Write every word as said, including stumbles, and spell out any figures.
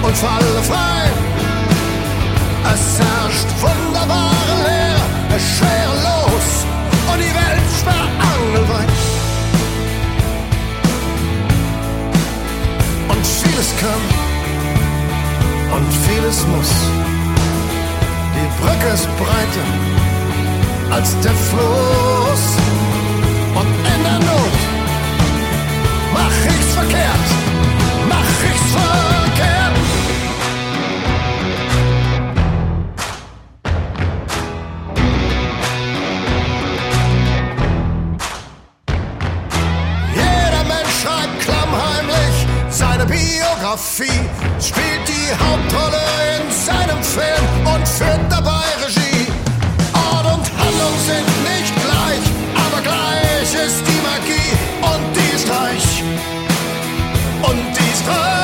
und für alle frei. Es herrscht wunderbare Leere, es ist schwerelos und die Welt sperrangelweit. Und vieles kann und vieles muss. Die Brücke ist breiter als der Fluss. Und in der Not mach ich's verkehrt, mach ich's verkehrt. Jeder Mensch schreibt klammheimlich seine Biografie, spielt die Hauptrolle in seinem Film und führt dabei Regie. Ort und Handlung sind nicht gleich, aber gleich ist die Magie. Und die ist reich, und die ist reich.